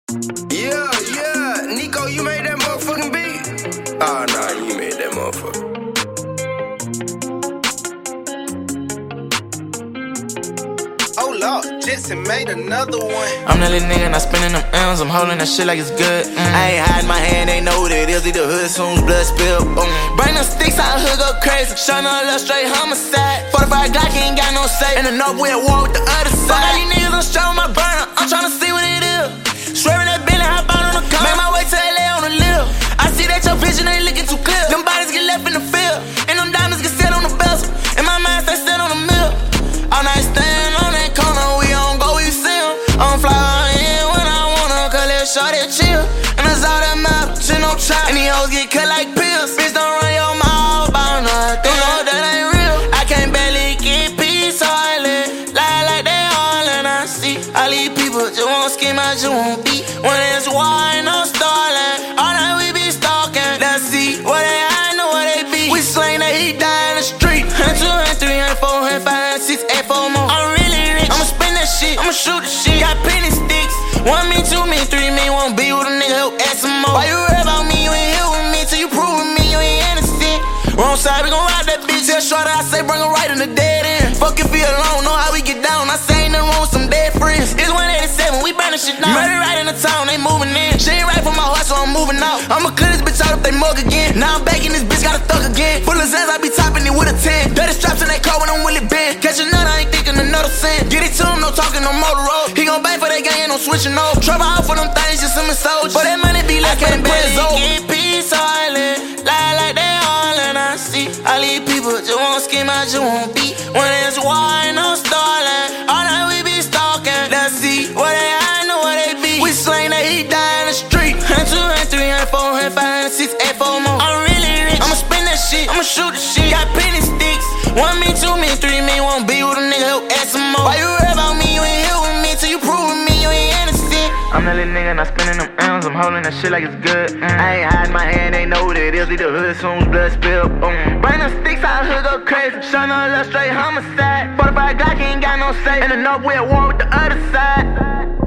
Yeah, yeah, Nico, you made that motherfucking beat. Oh, nah, you made that motherfucker. Oh Lord, Jetson made another one. I'm that little nigga not spending them M's, I'm holding that shit like it's good. I ain't hiding my hand, they know what it is. Leave the hood soon as blood spill. Bring them sticks out, hood go crazy. Showing a little straight homicide. 45 Glock, he ain't got no say. In the north, we at war with the other side. Fuck all these niggas, I'm showing my burner. I'm tryna see what it is. Swerving that Bentley, hop out on the car. Make my way to LA on the live. I see that your vision ain't looking too clear. Them bodies get left in the field, and them diamonds get set on the bezel. And my mind stay set on the mill. All night stand on that corner, we don't go, we see 'em. I'm fly in when I wanna, cause let's shorty chill. And that's all that matter, shit no trap. And these hoes get cut like pills. Bitch, don't run your mouth about nothing, no, that ain't real. I can't barely get peace, so I lie like they all, and I see all these people just won't scheme, I just won't be. When it's war, ain't no stalling. All night we be stalking. Let's see what they I know what they be. We slang that he die in the street. 1, 2, 3, 4, 5, 6, 8, 4 more. I'm really rich. I'ma spin that shit. I'ma shoot the shit. Got penny sticks. 1 me, 2 me, 3 me. Won't be with a nigga who add some more. Why you worry about me? You ain't here with me till you prove with me you ain't innocent. Wrong side, we gon' ride that bitch. Tell shorty I say bring her right in the dead end. Fuck if he alone, know how we get down. I say ain't nothing wrong with some dead friends. It's 187, we burning shit down. Murder right in the town, they moving in. She ain't right for my heart, so I'm moving out. I'ma clear this bitch out if they mug again. Now I'm back in this bitch, got a thug again. Full of Zans, I be topping it with a 10. Dirty straps in that car when I'm Willie Ben. Catch a nut, I ain't thinking another sin. Get it to him, no talking, no motor road. He gon' bang for that gang, ain't no switching no. Trouble out for them things, just some soldiers. For that money be like I can't barely get peace, so I lie like they all, and I see all these people just won't scheme, I just won't be. When it's war, ain't no stalling. All night we be stalking. Let's see what they I know what they be. We slang that he die in the street. 1, 2, 3, 4, 5, 6, 8, 4 more. I'm really rich. I'ma spin that shit. I'ma shoot the shit. Got penny sticks. 1 me, 2 me, 3 me. Won't be with a nigga who add some more. Why you worry about me? You ain't here with me till you prove with me you ain't innocent. I'm that little nigga not spending them M's. I'm holding that shit like it's good. I ain't hiding my hand, they know what it is. Leave the hood soon as blood spill. Bring them sticks out, hood go crazy. Showing a little straight homicide. 45 Glock, he ain't got no say. In the north, we at war with the other side.